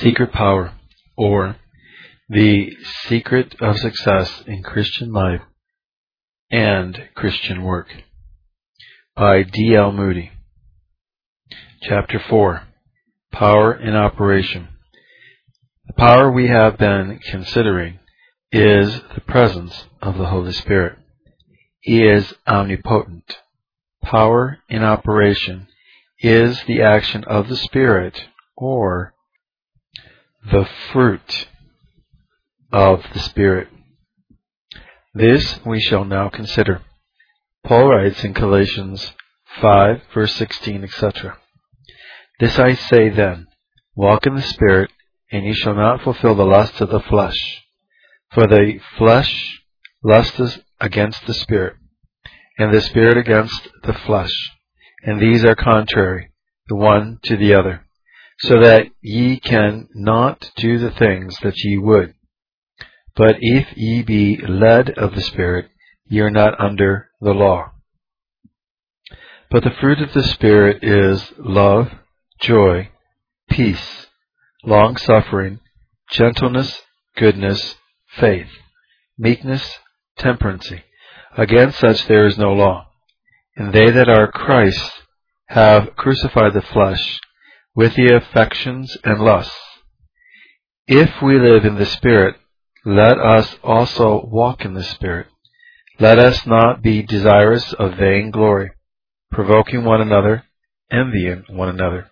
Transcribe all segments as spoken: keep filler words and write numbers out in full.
Secret Power, or The Secret of Success in Christian Life and Christian Work, by D L Moody. Chapter four. Power in Operation. The power we have been considering is the presence of the Holy Spirit. He is omnipotent. Power in operation is the action of the Spirit, or the fruit of the Spirit. This we shall now consider. Paul writes in Galatians five, verse sixteen, et cetera, "This I say then, walk in the Spirit, and ye shall not fulfill the lusts of the flesh. For the flesh lusteth against the Spirit, and the Spirit against the flesh, and these are contrary, the one to the other, so that ye can not do the things that ye would. But if ye be led of the Spirit, ye are not under the law. But the fruit of the Spirit is love, joy, peace, long-suffering, gentleness, goodness, faith, meekness, temperance. Against such there is no law. And they that are Christ have crucified the flesh with the affections and lusts. If we live in the Spirit, let us also walk in the Spirit. Let us not be desirous of vain glory, provoking one another, envying one another.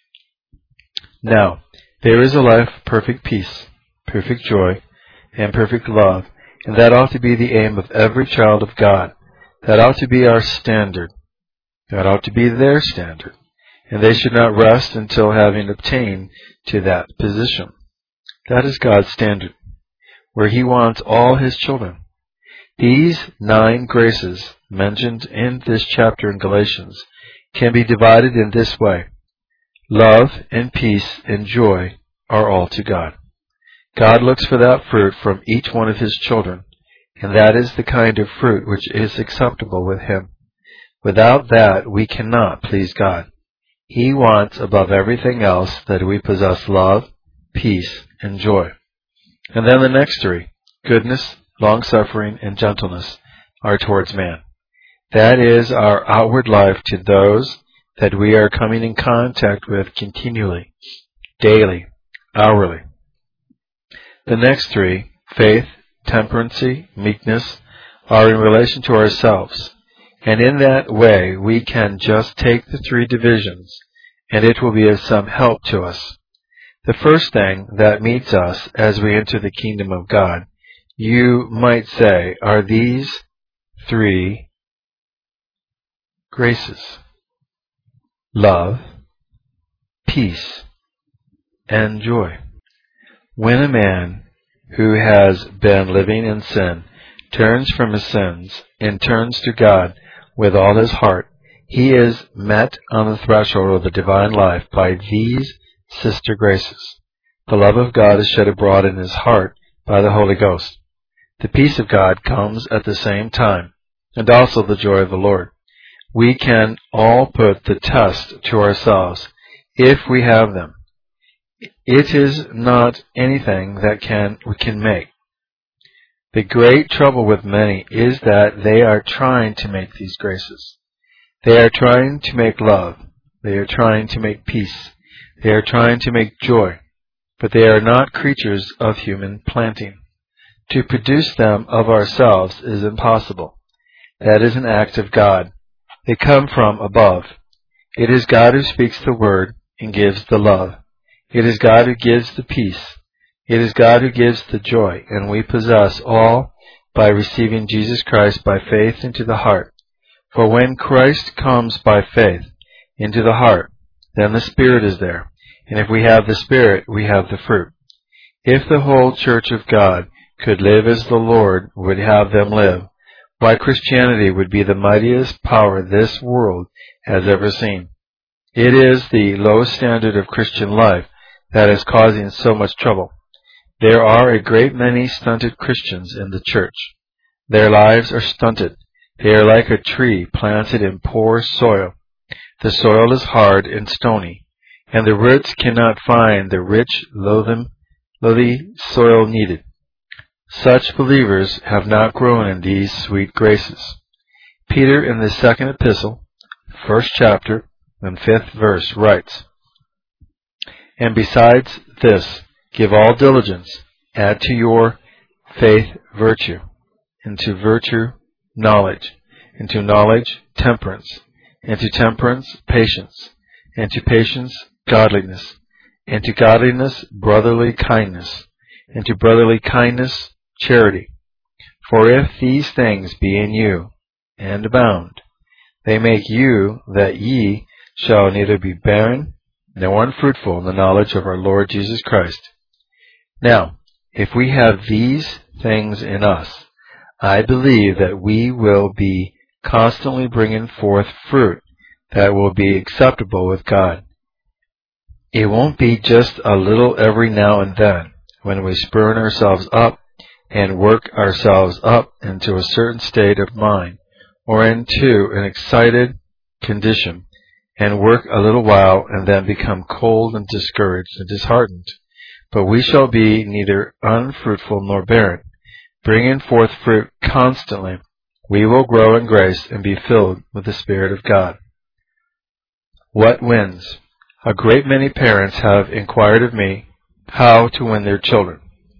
Now, there is a life of perfect peace, perfect joy, and perfect love, and that ought to be the aim of every child of God. That ought to be our standard. That ought to be their standard. And they should not rest until having obtained to that position. That is God's standard, where He wants all His children. These nine graces mentioned in this chapter in Galatians can be divided in this way. Love and peace and joy are all to God. God looks for that fruit from each one of His children, and that is the kind of fruit which is acceptable with Him. Without that, we cannot please God. He wants above everything else that we possess love, peace, and joy. And then the next three, goodness, long-suffering, and gentleness, are towards man. That is our outward life to those that we are coming in contact with continually, daily, hourly. The next three, faith, temperance, meekness, are in relation to ourselves. And in that way, we can just take the three divisions, and it will be of some help to us. The first thing that meets us as we enter the kingdom of God, you might say, are these three graces: love, peace, and joy. When a man who has been living in sin turns from his sins and turns to God with all his heart, he is met on the threshold of the divine life by these sister graces. The love of God is shed abroad in his heart by the Holy Ghost. The peace of God comes at the same time, and also the joy of the Lord. We can all put the test to ourselves if we have them. It is not anything that can we can make. The great trouble with many is that they are trying to make these graces. They are trying to make love. They are trying to make peace. They are trying to make joy. But they are not creatures of human planting. To produce them of ourselves is impossible. That is an act of God. They come from above. It is God who speaks the word and gives the love. It is God who gives the peace. It is God who gives the joy, and we possess all by receiving Jesus Christ by faith into the heart. For when Christ comes by faith into the heart, then the Spirit is there. And if we have the Spirit, we have the fruit. If the whole church of God could live as the Lord would have them live, why, Christianity would be the mightiest power this world has ever seen. It is the low standard of Christian life that is causing so much trouble. There are a great many stunted Christians in the church. Their lives are stunted. They are like a tree planted in poor soil. The soil is hard and stony, and the roots cannot find the rich, loamy soil needed. Such believers have not grown in these sweet graces. Peter, in the second epistle, first chapter, and fifth verse, writes, "And besides this, give all diligence, add to your faith virtue, and to virtue knowledge, and to knowledge temperance, and to temperance patience, and to patience godliness, and to godliness brotherly kindness, and to brotherly kindness charity. For if these things be in you, and abound, they make you that ye shall neither be barren nor unfruitful in the knowledge of our Lord Jesus Christ. Now, if we have these things in us, I believe that we will be constantly bringing forth fruit that will be acceptable with God. It won't be just a little every now and then when we spurn ourselves up and work ourselves up into a certain state of mind or into an excited condition and work a little while and then become cold and discouraged and disheartened. But we shall be neither unfruitful nor barren, bringing forth fruit constantly. We will grow in grace and be filled with the Spirit of God." What wins? A great many parents have inquired of me how to win their children.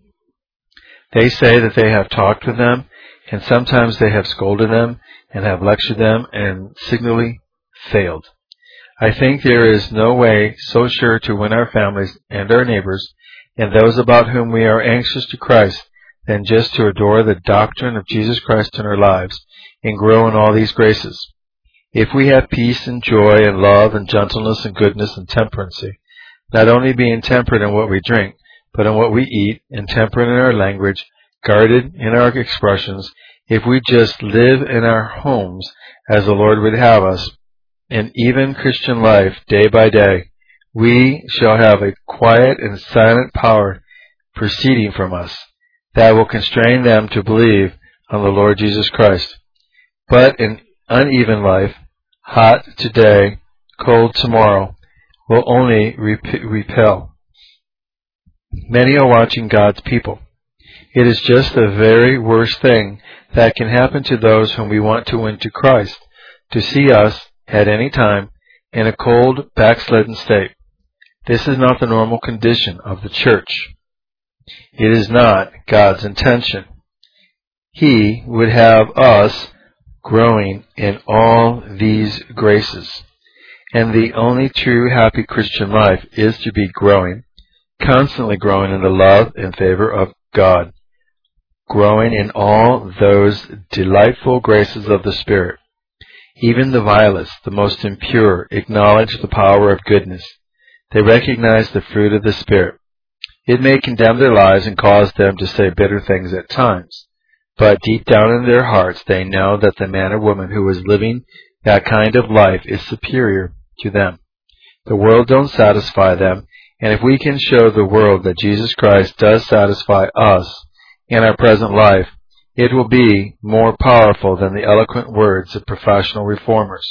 They say that they have talked with them, and sometimes they have scolded them and have lectured them and signally failed. I think there is no way so sure to win our families and our neighbors and those about whom we are anxious to Christ than just to adore the doctrine of Jesus Christ in our lives and grow in all these graces. If we have peace and joy and love and gentleness and goodness and temperance, not only being temperate in what we drink, but in what we eat, and temperate in our language, guarded in our expressions, if we just live in our homes as the Lord would have us, and even Christian life day by day, we shall have a quiet and silent power proceeding from us that will constrain them to believe on the Lord Jesus Christ. But an uneven life, hot today, cold tomorrow, will only rep- repel. Many are watching God's people. It is just the very worst thing that can happen to those whom we want to win to Christ, to see us at any time in a cold, backslidden state. This is not the normal condition of the church. It is not God's intention. He would have us growing in all these graces. And the only true happy Christian life is to be growing, constantly growing in the love and favor of God, growing in all those delightful graces of the Spirit. Even the vilest, the most impure, acknowledge the power of goodness. They recognize the fruit of the Spirit. It may condemn their lives and cause them to say bitter things at times, but deep down in their hearts they know that the man or woman who is living that kind of life is superior to them. The world don't satisfy them, and if we can show the world that Jesus Christ does satisfy us in our present life, it will be more powerful than the eloquent words of professional reformers.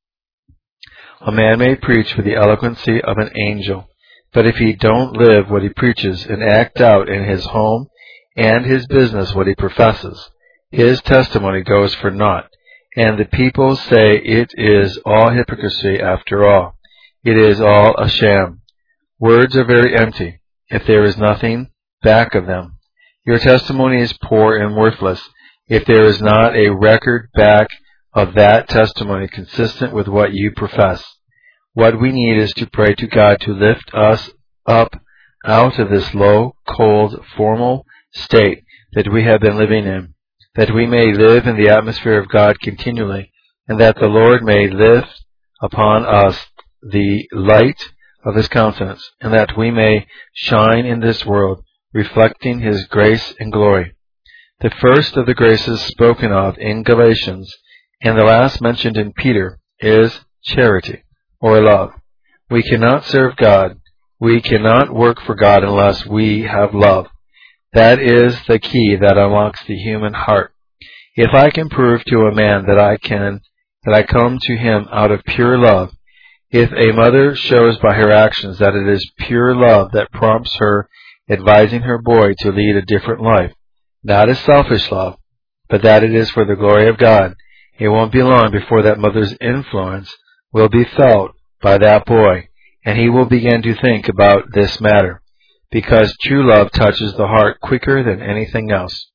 A man may preach with the eloquency of an angel, but if he don't live what he preaches and act out in his home and his business what he professes, his testimony goes for naught, and the people say it is all hypocrisy after all. It is all a sham. Words are very empty if there is nothing back of them. Your testimony is poor and worthless if there is not a record back of that testimony consistent with what you profess. What we need is to pray to God to lift us up out of this low, cold, formal state that we have been living in, that we may live in the atmosphere of God continually, and that the Lord may lift upon us the light of His countenance, and that we may shine in this world, reflecting His grace and glory. The first of the graces spoken of in Galatians, and the last mentioned in Peter, is charity, or love. We cannot serve God, we cannot work for God unless we have love. That is the key that unlocks the human heart. If I can prove to a man that I can, that I come to him out of pure love, If a mother shows by her actions that it is pure love that prompts her advising her boy to lead a different life, not as selfish love, but that it is for the glory of God, it won't be long before that mother's influence will be felt by that boy, and he will begin to think about this matter, because true love touches the heart quicker than anything else.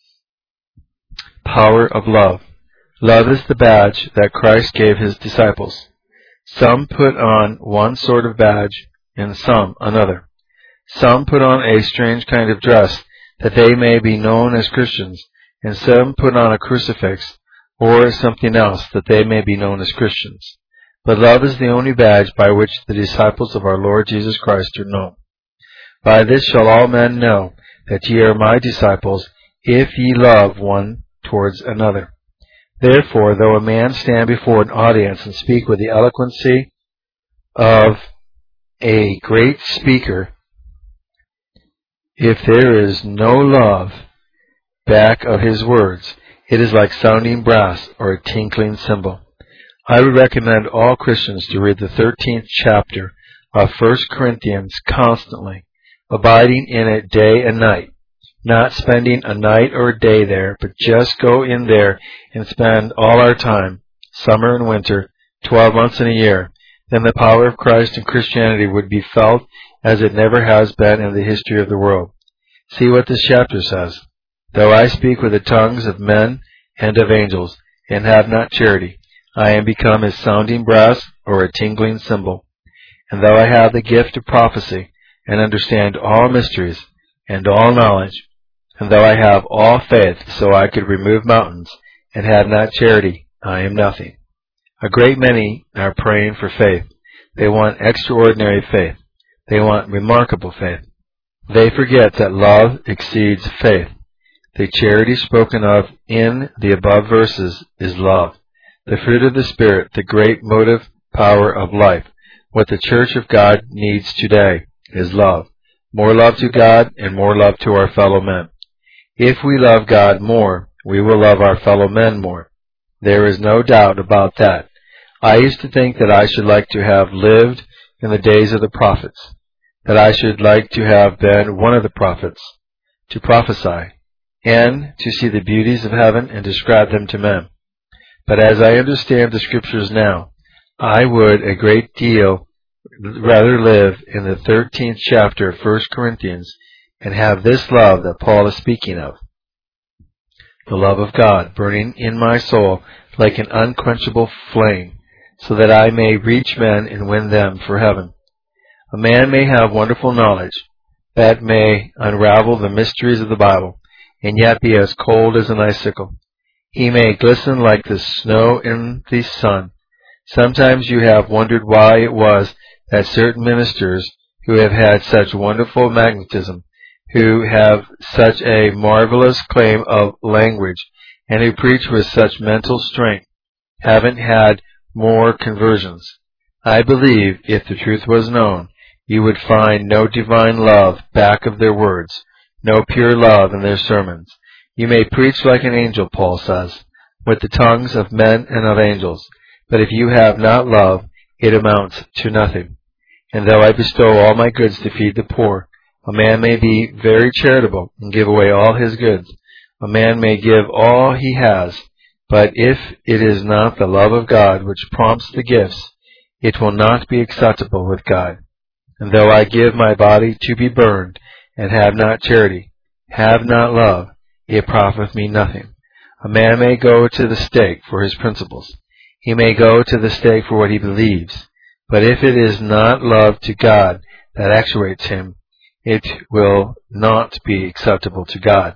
Power of love. Love is the badge that Christ gave his disciples. Some put on one sort of badge, and some another. Some put on a strange kind of dress, that they may be known as Christians, and some put on a crucifix, or something else, that they may be known as Christians. But love is the only badge by which the disciples of our Lord Jesus Christ are known. By this shall all men know that ye are my disciples, if ye love one towards another. Therefore, though a man stand before an audience and speak with the eloquency of a great speaker, if there is no love back of his words, it is like sounding brass or a tinkling cymbal. I would recommend all Christians to read the thirteenth chapter of First Corinthians constantly, abiding in it day and night, not spending a night or a day there, but just go in there and spend all our time, summer and winter, twelve months in a year. Then the power of Christ and Christianity would be felt as it never has been in the history of the world. See what this chapter says. Though I speak with the tongues of men and of angels, and have not charity, I am become as sounding brass or a tingling cymbal. And though I have the gift of prophecy, and understand all mysteries, and all knowledge, and though I have all faith so I could remove mountains, and have not charity, I am nothing. A great many are praying for faith. They want extraordinary faith. They want remarkable faith. They forget that love exceeds faith. The charity spoken of in the above verses is love, the fruit of the Spirit, the great motive power of life. What the Church of God needs today is love. More love to God and more love to our fellow men. If we love God more, we will love our fellow men more. There is no doubt about that. I used to think that I should like to have lived in the days of the prophets, that I should like to have been one of the prophets, to prophesy, and to see the beauties of heaven and describe them to men. But as I understand the Scriptures now, I would a great deal rather live in the thirteenth chapter of First Corinthians and have this love that Paul is speaking of, the love of God burning in my soul like an unquenchable flame, so that I may reach men and win them for heaven. A man may have wonderful knowledge that may unravel the mysteries of the Bible, and yet be as cold as an icicle. He may glisten like the snow in the sun. Sometimes you have wondered why it was that certain ministers who have had such wonderful magnetism, who have such a marvelous claim of language, and who preach with such mental strength, haven't had more conversions. I believe, if the truth was known, you would find no divine love back of their words, no pure love in their sermons. You may preach like an angel, Paul says, with the tongues of men and of angels, but if you have not love, it amounts to nothing. And though I bestow all my goods to feed the poor, a man may be very charitable and give away all his goods. A man may give all he has, but if it is not the love of God which prompts the gifts, it will not be acceptable with God. And though I give my body to be burned, and have not charity, have not love, it profiteth me nothing. A man may go to the stake for his principles. He may go to the stake for what he believes. But if it is not love to God that actuates him, it will not be acceptable to God.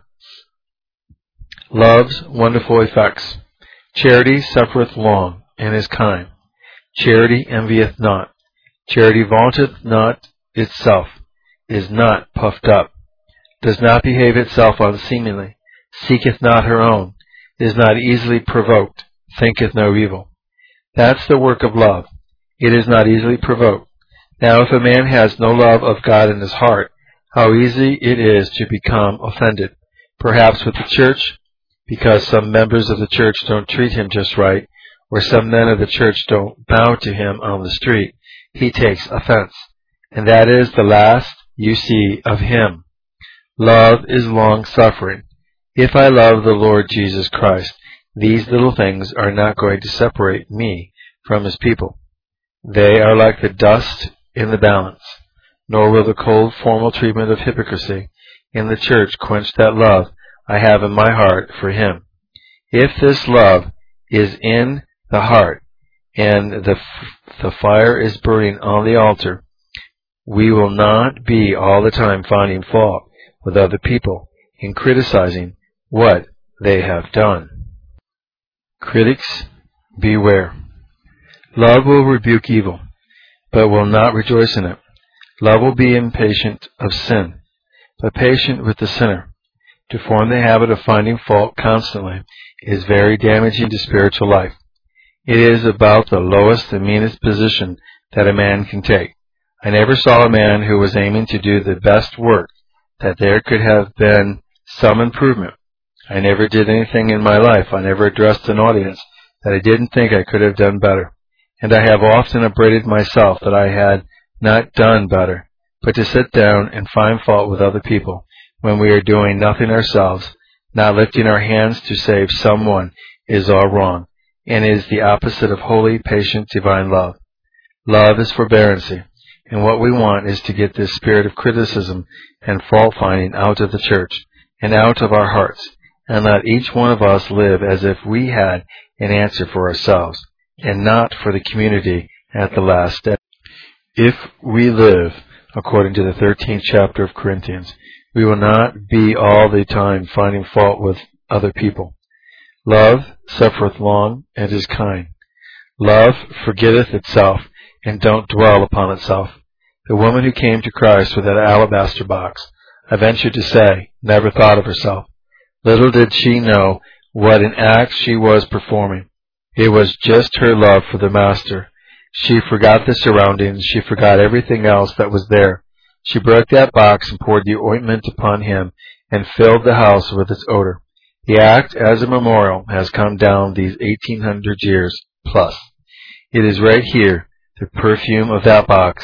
Love's wonderful effects. Charity suffereth long, and is kind. Charity envieth not. Charity vaunteth not itself, is not puffed up, does not behave itself unseemly, seeketh not her own, is not easily provoked, thinketh no evil. That's the work of love. It is not easily provoked. Now if a man has no love of God in his heart, how easy it is to become offended, perhaps with the church, because some members of the church don't treat him just right, or some men of the church don't bow to him on the street, he takes offense, and that is the last you see of him. Love is long-suffering. If I love the Lord Jesus Christ, these little things are not going to separate me from his people. They are like the dust in the balance, nor will the cold formal treatment of hypocrisy in the church quench that love I have in my heart for him. If this love is in the heart, and the, the fire is burning on the altar, we will not be all the time finding fault with other people and criticizing what they have done. Critics, beware. Love will rebuke evil, but will not rejoice in it. Love will be impatient of sin, but patient with the sinner. To form the habit of finding fault constantly is very damaging to spiritual life. It is about the lowest and meanest position that a man can take. I never saw a man who was aiming to do the best work that there could have been some improvement. I never did anything in my life. I never addressed an audience that I didn't think I could have done better. And I have often upbraided myself that I had not done better. But to sit down and find fault with other people when we are doing nothing ourselves, not lifting our hands to save someone, is all wrong, and is the opposite of holy, patient, divine love. Love is forbearancy, and what we want is to get this spirit of criticism and fault-finding out of the church and out of our hearts, and let each one of us live as if we had an answer for ourselves, and not for the community at the last day. If we live according to the thirteenth chapter of Corinthians, we will not be all the time finding fault with other people. Love suffereth long and is kind. Love forgetteth itself and don't dwell upon itself. The woman who came to Christ with that alabaster box, I venture to say, never thought of herself. Little did she know what an act she was performing. It was just her love for the Master. She forgot the surroundings. She forgot everything else that was there. She broke that box and poured the ointment upon him and filled the house with its odor. The act, as a memorial, has come down these eighteen hundred years plus. It is right here. The perfume of that box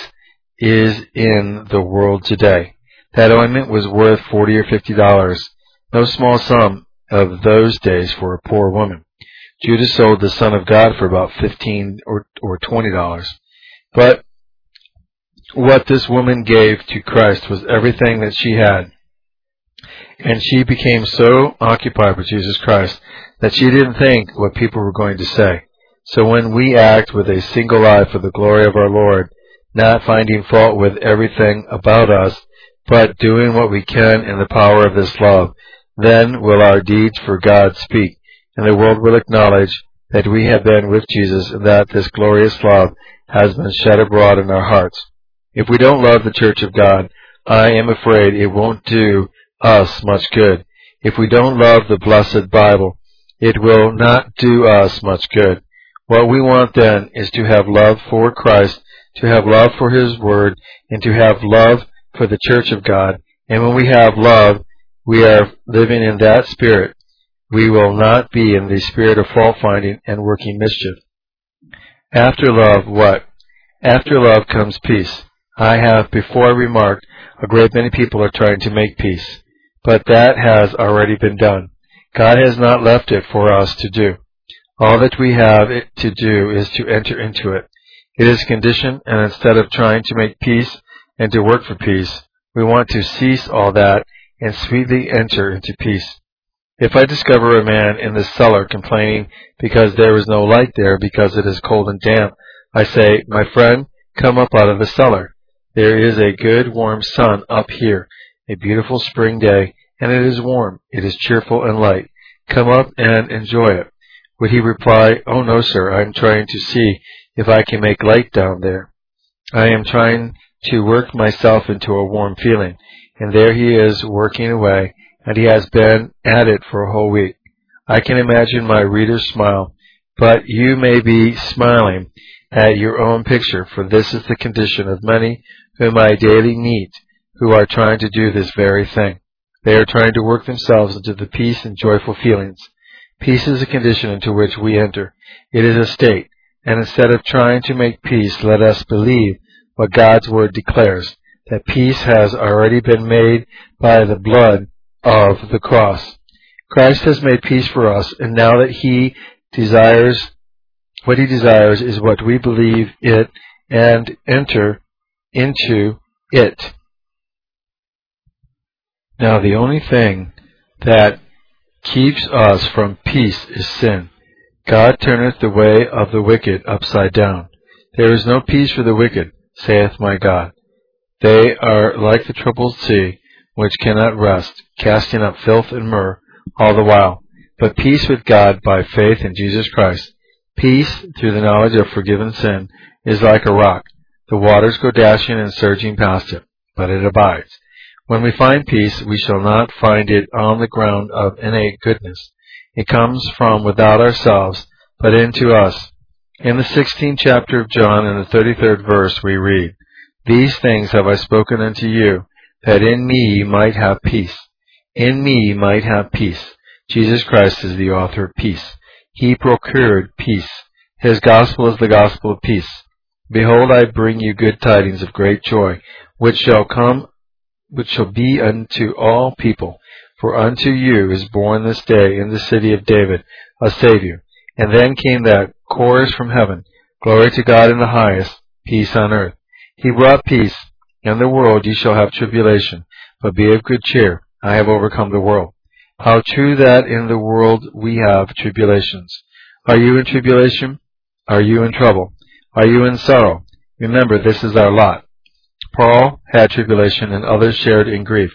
is in the world today. That ointment was worth forty or fifty dollars. No small sum of those days for a poor woman. Judas sold the Son of God for about fifteen or, or twenty dollars. But what this woman gave to Christ was everything that she had. And she became so occupied with Jesus Christ that she didn't think what people were going to say. So when we act with a single eye for the glory of our Lord, not finding fault with everything about us, but doing what we can in the power of this love, then will our deeds for God speak, and the world will acknowledge that we have been with Jesus and that this glorious love has been shed abroad in our hearts. If we don't love the Church of God, I am afraid it won't do us much good. If we don't love the blessed Bible, it will not do us much good. What we want then is to have love for Christ, to have love for His Word, and to have love for the Church of God. And when we have love, we are living in that spirit. We will not be in the spirit of fault-finding and working mischief. After love, what? After love comes peace. I have before remarked a great many people are trying to make peace, but that has already been done. God has not left it for us to do. All that we have it to do is to enter into it. It is conditioned, and instead of trying to make peace and to work for peace, we want to cease all that and sweetly enter into peace. If I discover a man in the cellar complaining because there is no light there because it is cold and damp, I say, my friend, come up out of the cellar. There is a good warm sun up here, a beautiful spring day, and it is warm. It is cheerful and light. Come up and enjoy it. Would he reply, oh no, sir, I am trying to see if I can make light down there. I am trying to work myself into a warm feeling. And there he is working away, and he has been at it for a whole week. I can imagine my reader's smile, but you may be smiling at your own picture, for this is the condition of many whom I daily meet who are trying to do this very thing. They are trying to work themselves into the peace and joyful feelings. Peace is a condition into which we enter. It is a state, and instead of trying to make peace, let us believe what God's Word declares, that peace has already been made by the blood of the cross. Christ has made peace for us, and now that He desires, what He desires is what we believe it and enter into it. Now the only thing that keeps us from peace is sin. God turneth the way of the wicked upside down. There is no peace for the wicked, saith my God. They are like the troubled sea, which cannot rest, casting up filth and myrrh all the while. But peace with God by faith in Jesus Christ. Peace through the knowledge of forgiven sin is like a rock. The waters go dashing and surging past it, but it abides. When we find peace, we shall not find it on the ground of innate goodness. It comes from without ourselves, but into us. In the sixteenth chapter of John, in the thirty-third verse, we read, These things have I spoken unto you, that in me ye might have peace. In me ye might have peace. Jesus Christ is the author of peace. He procured peace. His gospel is the gospel of peace. Behold, I bring you good tidings of great joy, which shall come, which shall be unto all people. For unto you is born this day in the city of David a Savior. And then came that chorus from heaven, Glory to God in the highest, peace on earth. He brought peace. In the world ye shall have tribulation, but be of good cheer. I have overcome the world. How true that in the world we have tribulations. Are you in tribulation? Are you in trouble? Are you in sorrow? Remember, this is our lot. Paul had tribulation, and others shared in grief.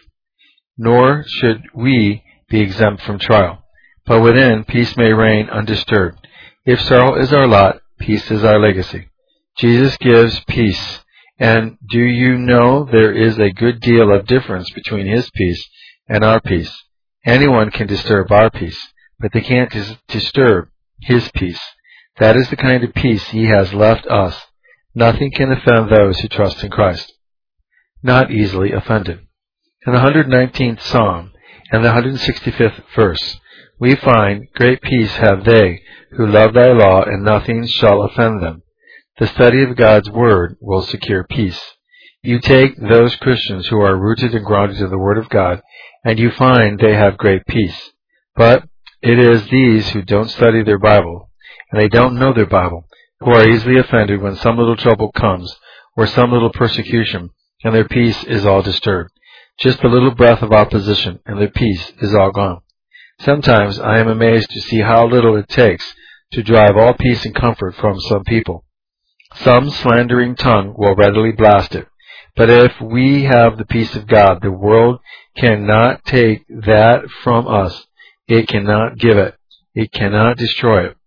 Nor should we be exempt from trial. But within, peace may reign undisturbed. If sorrow is our lot, peace is our legacy. Jesus gives peace. And do you know there is a good deal of difference between His peace and our peace? Anyone can disturb our peace, but they can't dis- disturb His peace. That is the kind of peace He has left us. Nothing can offend those who trust in Christ. Not easily offended. In the one hundred nineteenth Psalm and the one hundred sixty-fifth verse, we find, Great peace have they who love thy law, and nothing shall offend them. The study of God's Word will secure peace. You take those Christians who are rooted and grounded in the Word of God, and you find they have great peace. But it is these who don't study their Bible, and they don't know their Bible, who are easily offended when some little trouble comes, or some little persecution, and their peace is all disturbed. Just a little breath of opposition, and their peace is all gone. Sometimes I am amazed to see how little it takes to drive all peace and comfort from some people. Some slandering tongue will readily blast it. But if we have the peace of God, the world cannot take that from us. It cannot give it. It cannot destroy it.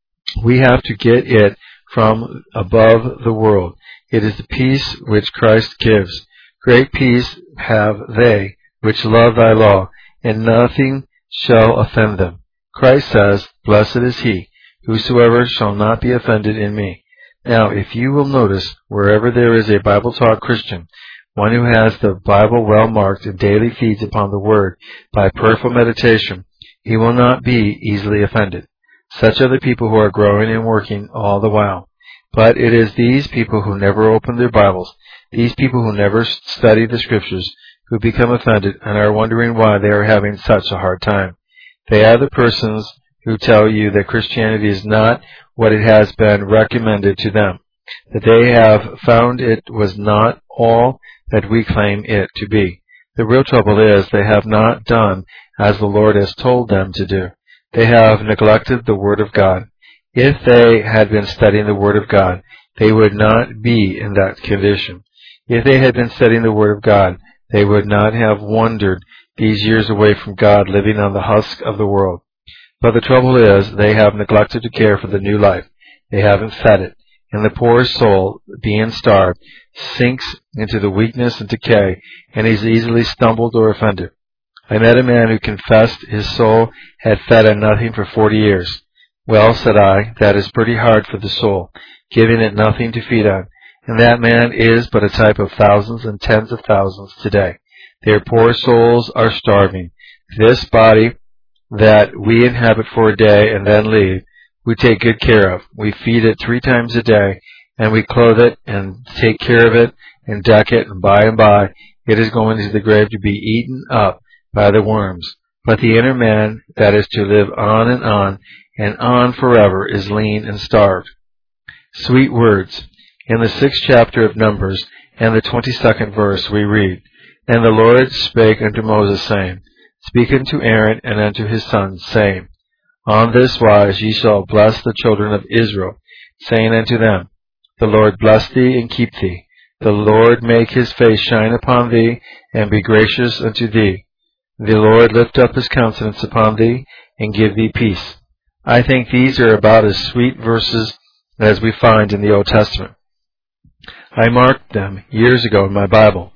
We have to get it from above the world. It is the peace which Christ gives. Great peace have they which love thy law, and nothing shall offend them. Christ says, Blessed is he, whosoever shall not be offended in me. Now, if you will notice, wherever there is a Bible-taught Christian, one who has the Bible well marked and daily feeds upon the Word by prayerful meditation, he will not be easily offended. Such are the people who are growing and working all the while. But it is these people who never open their Bibles, these people who never study the Scriptures, who become offended and are wondering why they are having such a hard time. They are the persons who tell you that Christianity is not what it has been recommended to them, that they have found it was not all that we claim it to be. The real trouble is they have not done as the Lord has told them to do. They have neglected the Word of God. If they had been studying the Word of God, they would not be in that condition. If they had been studying the Word of God, they would not have wandered these years away from God, living on the husk of the world. But the trouble is, they have neglected to care for the new life. They haven't fed it. And the poor soul, being starved, sinks into the weakness and decay, and is easily stumbled or offended. I met a man who confessed his soul had fed on nothing for forty years. Well, said I, that is pretty hard for the soul, giving it nothing to feed on. And that man is but a type of thousands and tens of thousands today. Their poor souls are starving. This body that we inhabit for a day and then leave, we take good care of. We feed it three times a day, and we clothe it and take care of it and deck it, and by and by it is going into the grave to be eaten up by the worms. But the inner man, that is to live on and on and on forever, is lean and starved. Sweet words. In the sixth chapter of Numbers and the twenty-second verse we read, And the Lord spake unto Moses, saying, Speak unto Aaron and unto his sons, saying, On this wise ye shall bless the children of Israel, saying unto them, The Lord bless thee and keep thee. The Lord make his face shine upon thee, and be gracious unto thee. The Lord lift up his countenance upon thee, and give thee peace. I think these are about as sweet verses as we find in the Old Testament. I marked them years ago in my Bible,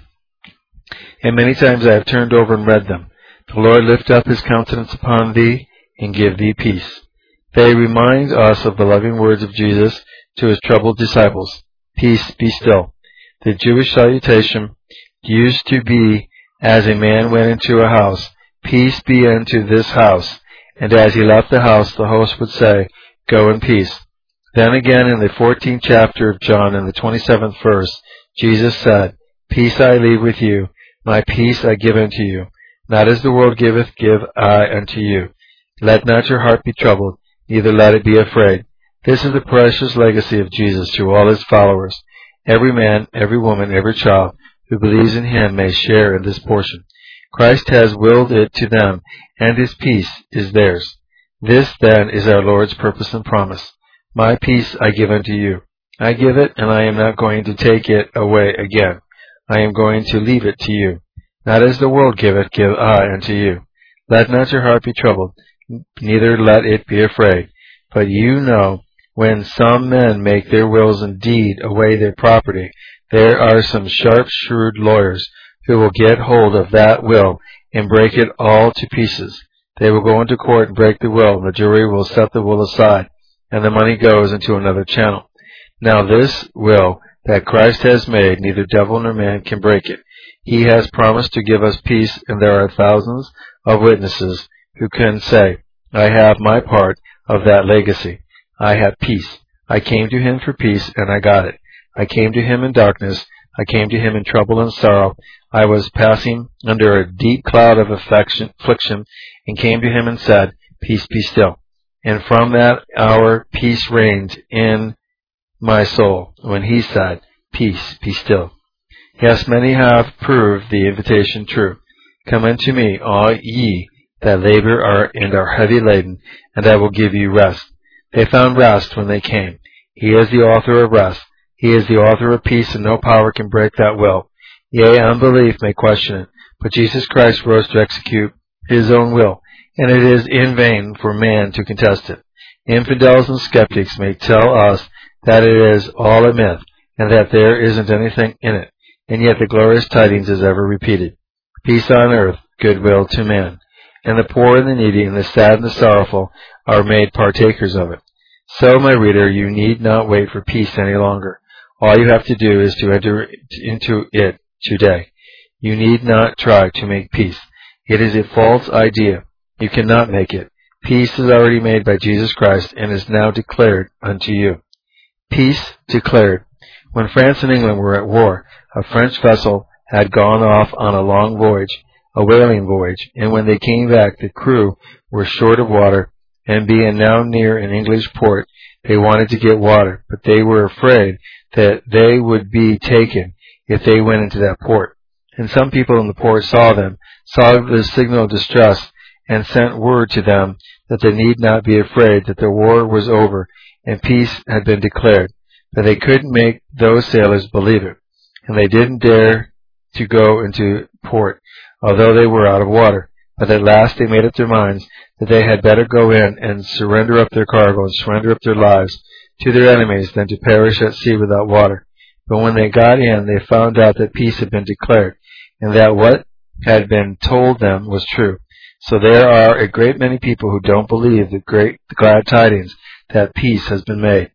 and many times I have turned over and read them. The Lord lift up his countenance upon thee, and give thee peace. They remind us of the loving words of Jesus to his troubled disciples, Peace, be still. The Jewish salutation used to be, as a man went into a house, Peace be unto this house. And as he left the house, the host would say, Go in peace. Then again in the fourteenth chapter of John, in the twenty-seventh verse, Jesus said, Peace I leave with you, my peace I give unto you. Not as the world giveth, give I unto you. Let not your heart be troubled, neither let it be afraid. This is the precious legacy of Jesus to all his followers. Every man, every woman, every child who believes in him may share in this portion. Christ has willed it to them, and his peace is theirs. This, then, is our Lord's purpose and promise. My peace I give unto you. I give it, and I am not going to take it away again. I am going to leave it to you. Not as the world giveth, give I unto you. Let not your heart be troubled, neither let it be afraid. But you know, when some men make their wills and deed away their property, there are some sharp, shrewd lawyers who will get hold of that will and break it all to pieces. They will go into court and break the will, and the jury will set the will aside, and the money goes into another channel. Now this will that Christ has made, neither devil nor man can break it. He has promised to give us peace, and there are thousands of witnesses who can say, I have my part of that legacy. I have peace. I came to him for peace, and I got it. I came to him in darkness. I came to him in trouble and sorrow. I was passing under a deep cloud of affliction, and came to him and said, Peace, be still. And from that hour peace reigned in my soul, when he said, Peace, be still. Yes, many have proved the invitation true. Come unto me, all ye that labor are and are heavy laden, and I will give you rest. They found rest when they came. He is the author of rest. He is the author of peace, and no power can break that will. Yea, unbelief may question it, but Jesus Christ rose to execute his own will, and it is in vain for man to contest it. Infidels and skeptics may tell us that it is all a myth, and that there isn't anything in it, and yet the glorious tidings is ever repeated. Peace on earth, goodwill to men. And the poor and the needy and the sad and the sorrowful are made partakers of it. So, my reader, you need not wait for peace any longer. All you have to do is to enter into it today. You need not try to make peace. It is a false idea. You cannot make it. Peace is already made by Jesus Christ and is now declared unto you. Peace declared. When France and England were at war, a French vessel had gone off on a long voyage, a whaling voyage, and when they came back, the crew were short of water, and being now near an English port, they wanted to get water, but they were afraid that they would be taken if they went into that port. And some people in the port saw them, saw the signal of distress, and sent word to them that they need not be afraid, that the war was over, and peace had been declared. But they couldn't make those sailors believe it, and they didn't dare to go into port, although they were out of water. But at last they made up their minds that they had better go in and surrender up their cargo and surrender up their lives to their enemies than to perish at sea without water. But when they got in, they found out that peace had been declared, and that what had been told them was true. So there are a great many people who don't believe the great the glad tidings that peace has been made.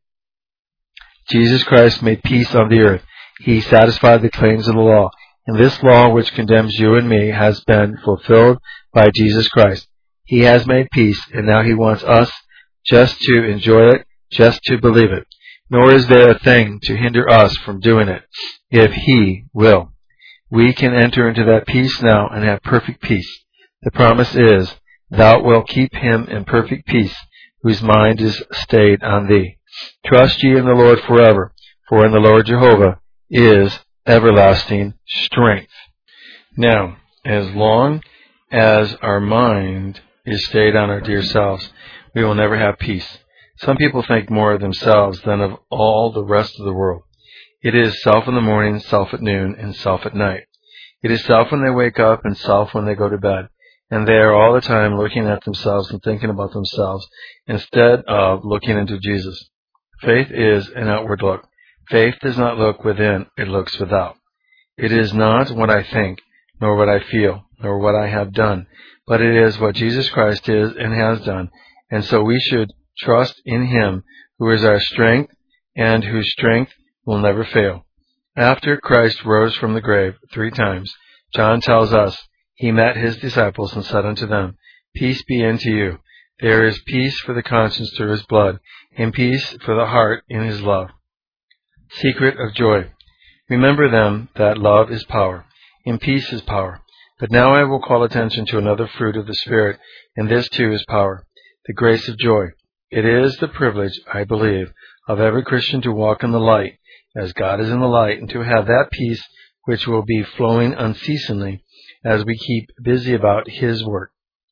Jesus Christ made peace on the earth. He satisfied the claims of the law. And this law which condemns you and me has been fulfilled by Jesus Christ. He has made peace, and now he wants us just to enjoy it, just to believe it. nor is there a thing to hinder us from doing it, if He will. We can enter into that peace now and have perfect peace. The promise is, Thou wilt keep him in perfect peace, whose mind is stayed on Thee. Trust ye in the Lord forever, for in the Lord Jehovah is everlasting strength. Now, as long as our mind is stayed on our dear selves, we will never have peace. Some people think more of themselves than of all the rest of the world. It is self in the morning, self at noon, and self at night. It is self when they wake up and self when they go to bed. And they are all the time looking at themselves and thinking about themselves instead of looking into Jesus. Faith is an outward look. Faith does not look within, it looks without. It is not what I think, nor what I feel, nor what I have done, but it is what Jesus Christ is and has done. And so we should trust in Him, who is our strength, and whose strength will never fail. After Christ rose from the grave three times, John tells us, He met His disciples and said unto them, Peace be unto you. There is peace for the conscience through His blood, and peace for the heart in His love. Secret of joy. Remember then that love is power, and peace is power. But now I will call attention to another fruit of the Spirit, and this too is power, the grace of joy. It is the privilege, I believe, of every Christian to walk in the light, as God is in the light, and to have that peace which will be flowing unceasingly as we keep busy about His work.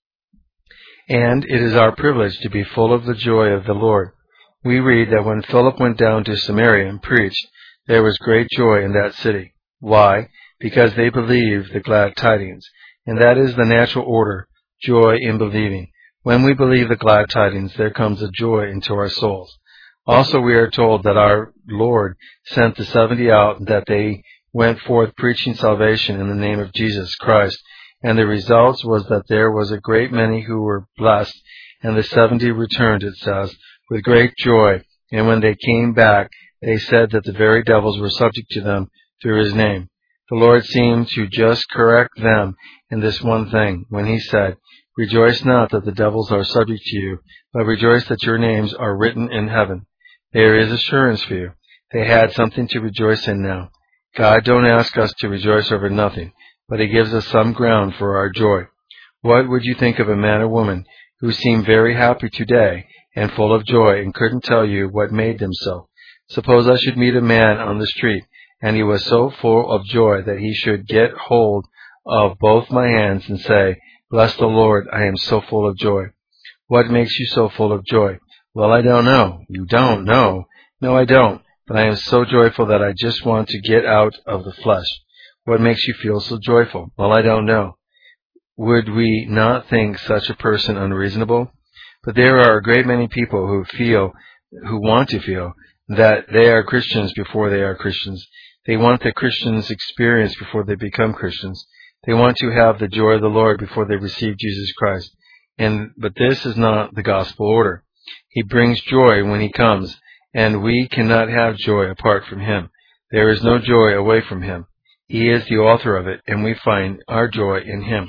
And it is our privilege to be full of the joy of the Lord. We read that when Philip went down to Samaria and preached, there was great joy in that city. Why? Because they believed the glad tidings. And that is the natural order, joy in believing. When we believe the glad tidings, there comes a joy into our souls. Also we are told that our Lord sent the seventy out, and that they went forth preaching salvation in the name of Jesus Christ. And the result was that there was a great many who were blessed, and the seventy returned, it says, with great joy. And when they came back, they said that the very devils were subject to them through His name. The Lord seemed to just correct them in this one thing, when He said, Rejoice not that the devils are subject to you, but rejoice that your names are written in heaven. There is assurance for you. They had something to rejoice in now. God don't ask us to rejoice over nothing, but He gives us some ground for our joy. What would you think of a man or woman who seemed very happy today and full of joy and couldn't tell you what made them so? Suppose I should meet a man on the street, and he was so full of joy that he should get hold of both my hands and say, Bless the Lord, I am so full of joy. What makes you so full of joy? Well, I don't know. You don't know? No, I don't. But I am so joyful that I just want to get out of the flesh. What makes you feel so joyful? Well, I don't know. Would we not think such a person unreasonable? But there are a great many people who feel, who want to feel, that they are Christians before they are Christians. They want the Christian's experience before they become Christians. They want to have the joy of the Lord before they receive Jesus Christ. And but this is not the gospel order. He brings joy when He comes, and we cannot have joy apart from Him. There is no joy away from Him. He is the author of it, and we find our joy in Him.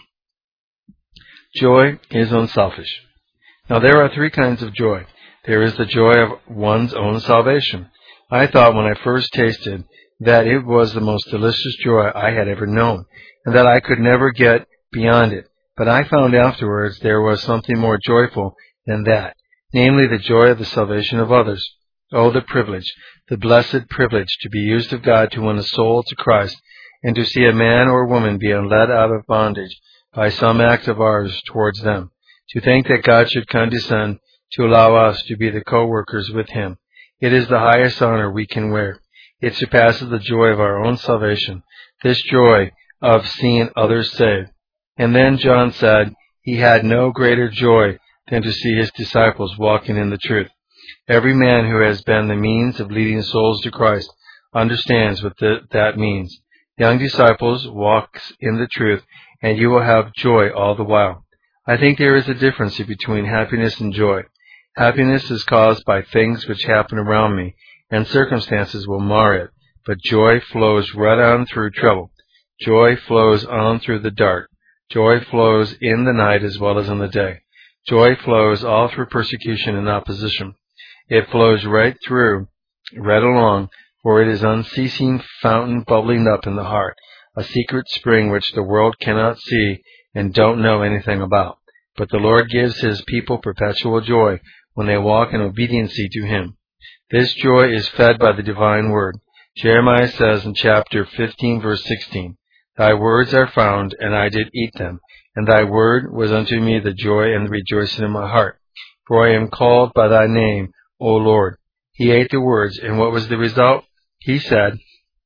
Joy is unselfish. Now there are three kinds of joy. There is the joy of one's own salvation. I thought when I first tasted that it was the most delicious joy I had ever known, and that I could never get beyond it. But I found afterwards there was something more joyful than that, namely the joy of the salvation of others. Oh, the privilege, the blessed privilege to be used of God to win a soul to Christ, and to see a man or woman being led out of bondage by some act of ours towards them. To think that God should condescend to allow us to be the co-workers with Him. It is the highest honor we can wear. It surpasses the joy of our own salvation, this joy of seeing others saved. And then John said he had no greater joy than to see his disciples walking in the truth. Every man who has been the means of leading souls to Christ understands what the, that means. Young disciples, walk in the truth, and you will have joy all the while. I think there is a difference between happiness and joy. Happiness is caused by things which happen around me, and circumstances will mar it. But joy flows right on through trouble. Joy flows on through the dark. Joy flows in the night as well as in the day. Joy flows all through persecution and opposition. It flows right through Read along, for it is unceasing fountain bubbling up in the heart, a secret spring which the world cannot see and don't know anything about. But the Lord gives His people perpetual joy when they walk in obedience to Him. This joy is fed by the divine word. Jeremiah says in chapter fifteen, verse sixteen, Thy words are found, and I did eat them, and Thy word was unto me the joy and the rejoicing in my heart. For I am called by Thy name, O Lord. He ate the words, and what was the result? He said,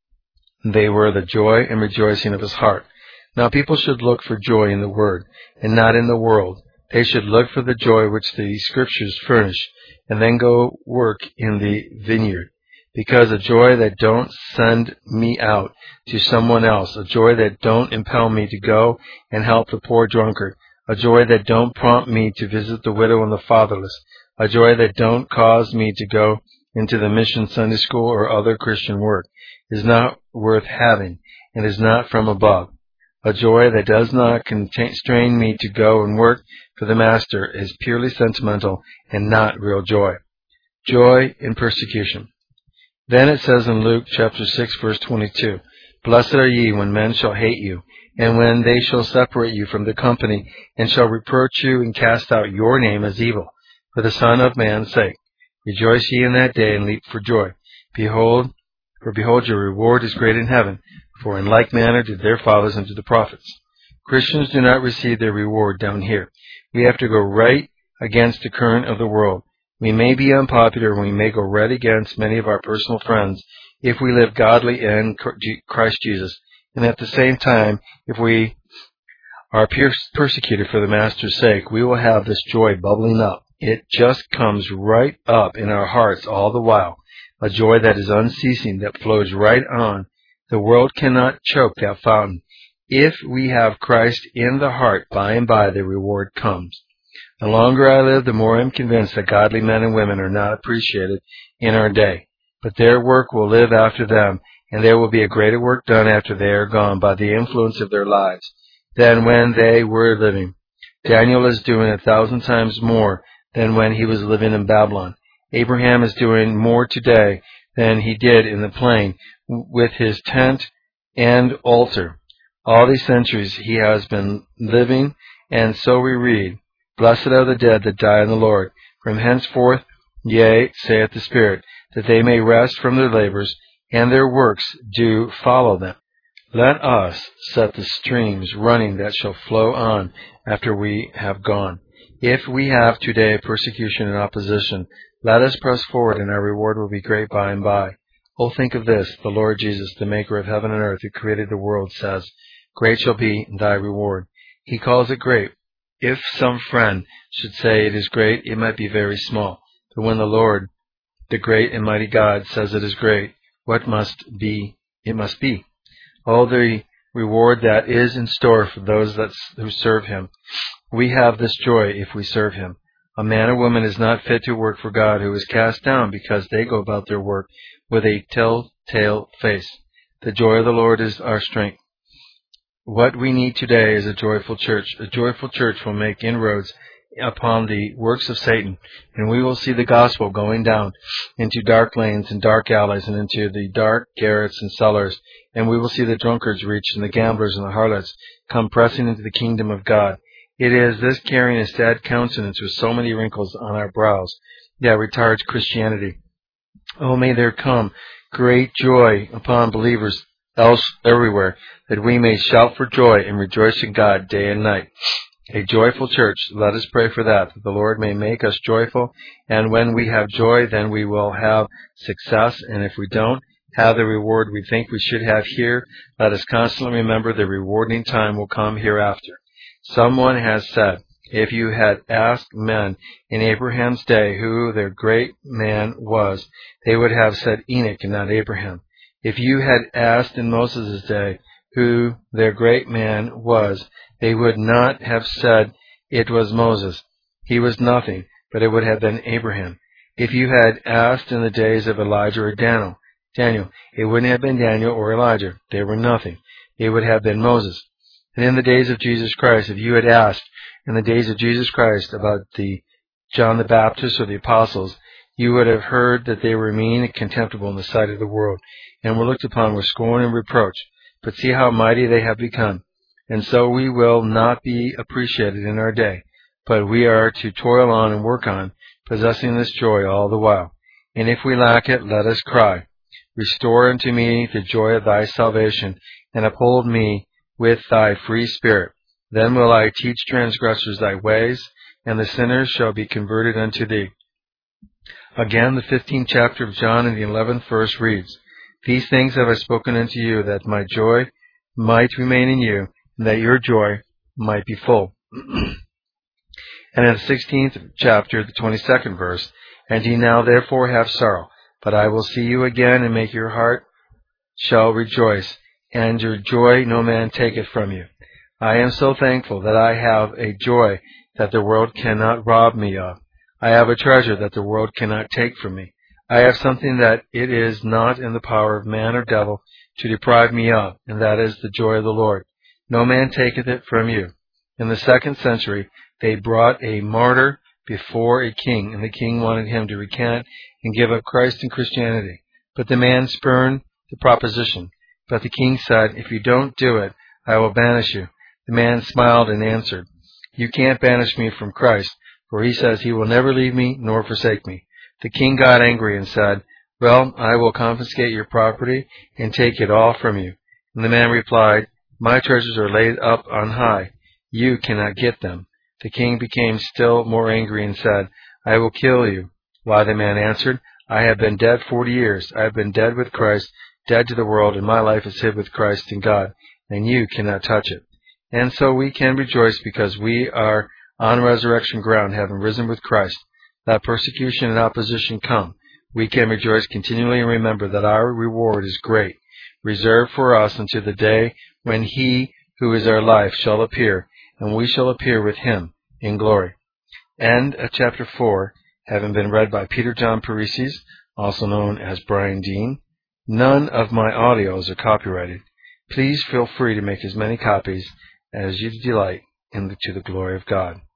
they were the joy and rejoicing of his heart. Now people should look for joy in the Word, and not in the world. They should look for the joy which the Scriptures furnish, and then go work in the vineyard. Because a joy that don't send me out to someone else, a joy that don't impel me to go and help the poor drunkard, a joy that don't prompt me to visit the widow and the fatherless, a joy that don't cause me to go into the mission Sunday school or other Christian work, is not worth having, and is not from above. A joy that does not constrain me to go and work for the Master is purely sentimental and not real joy. Joy in persecution. Then it says in Luke chapter six, verse twenty-two, Blessed are ye when men shall hate you, and when they shall separate you from the company, and shall reproach you and cast out your name as evil, for the Son of Man's sake. Rejoice ye in that day, and leap for joy. Behold, for behold, your reward is great in heaven, for in like manner did their fathers unto the prophets. Christians do not receive their reward down here. We have to go right against the current of the world. We may be unpopular, and we may go right against many of our personal friends if we live godly in Christ Jesus. And at the same time, if we are persecuted for the Master's sake, we will have this joy bubbling up. It just comes right up in our hearts all the while. A joy that is unceasing, that flows right on. The world cannot choke that fountain. If we have Christ in the heart, by and by the reward comes. The longer I live, the more I am convinced that godly men and women are not appreciated in our day. But their work will live after them, and there will be a greater work done after they are gone by the influence of their lives than when they were living. Daniel is doing a thousand times more than when he was living in Babylon. Abraham is doing more today than he did in the plain with his tent and altar. All these centuries he has been living, and so we read, Blessed are the dead that die in the Lord, from henceforth, yea, saith the Spirit, that they may rest from their labors, and their works do follow them. Let us set the streams running that shall flow on after we have gone. If we have today persecution and opposition, let us press forward, and our reward will be great by and by. Oh, think of this, the Lord Jesus, the maker of heaven and earth, who created the world, says, Great shall be thy reward. He calls it great. If some friend should say it is great, it might be very small. But when the Lord, the great and mighty God, says it is great, what must be, it must be. Oh, the reward that is in store for those that, who serve Him. We have this joy if we serve Him. A man or woman is not fit to work for God who is cast down because they go about their work with a telltale face. The joy of the Lord is our strength. What we need today is a joyful church. A joyful church will make inroads upon the works of Satan, and we will see the gospel going down into dark lanes and dark alleys and into the dark garrets and cellars, and we will see the drunkards reached and the gamblers and the harlots come pressing into the kingdom of God. It is this carrying a sad countenance with so many wrinkles on our brows that retards Christianity. Oh, may there come great joy upon believers else everywhere, that we may shout for joy and rejoice in God day and night. A joyful church, let us pray for that, that the Lord may make us joyful, and when we have joy, then we will have success, and if we don't have the reward we think we should have here, let us constantly remember the rewarding time will come hereafter. Someone has said, if you had asked men in Abraham's day who their great man was, they would have said Enoch and not Abraham. If you had asked in Moses' day who their great man was, they would not have said it was Moses. He was nothing, but it would have been Abraham. If you had asked in the days of Elijah or Daniel, Daniel, it wouldn't have been Daniel or Elijah. They were nothing. It would have been Moses. And in the days of Jesus Christ, if you had asked in the days of Jesus Christ about the John the Baptist or the apostles, you would have heard that they were mean and contemptible in the sight of the world, and were looked upon with scorn and reproach. But see how mighty they have become. And so we will not be appreciated in our day, but we are to toil on and work on, possessing this joy all the while. And if we lack it, let us cry, Restore unto me the joy of thy salvation, and uphold me with thy free spirit. Then will I teach transgressors thy ways, and the sinners shall be converted unto thee. Again, the fifteenth chapter of John and the eleventh verse reads, These things have I spoken unto you, that my joy might remain in you, and that your joy might be full. And in the sixteenth chapter, the twenty-second verse, And ye now therefore have sorrow, but I will see you again, and make your heart shall rejoice, and your joy no man taketh from you. I am so thankful that I have a joy that the world cannot rob me of. I have a treasure that the world cannot take from me. I have something that it is not in the power of man or devil to deprive me of, and that is the joy of the Lord. No man taketh it from you. In the second century, they brought a martyr before a king, and the king wanted him to recant and give up Christ and Christianity. But the man spurned the proposition. But the king said, If you don't do it, I will banish you. The man smiled and answered, You can't banish me from Christ, for he says he will never leave me nor forsake me. The king got angry and said, Well, I will confiscate your property and take it all from you. And the man replied, My treasures are laid up on high. You cannot get them. The king became still more angry and said, I will kill you. Why, the man answered, I have been dead forty years. I have been dead with Christ, dead to the world, and my life is hid with Christ in God, and you cannot touch it. And so we can rejoice because we are on resurrection ground, having risen with Christ. Let persecution and opposition come. We can rejoice continually and remember that our reward is great, reserved for us until the day when he who is our life shall appear, and we shall appear with him in glory. End of chapter four, having been read by Peter John Paresis, also known as Brian Dean. None of my audios are copyrighted. Please feel free to make as many copies as you delight in the, to the glory of God.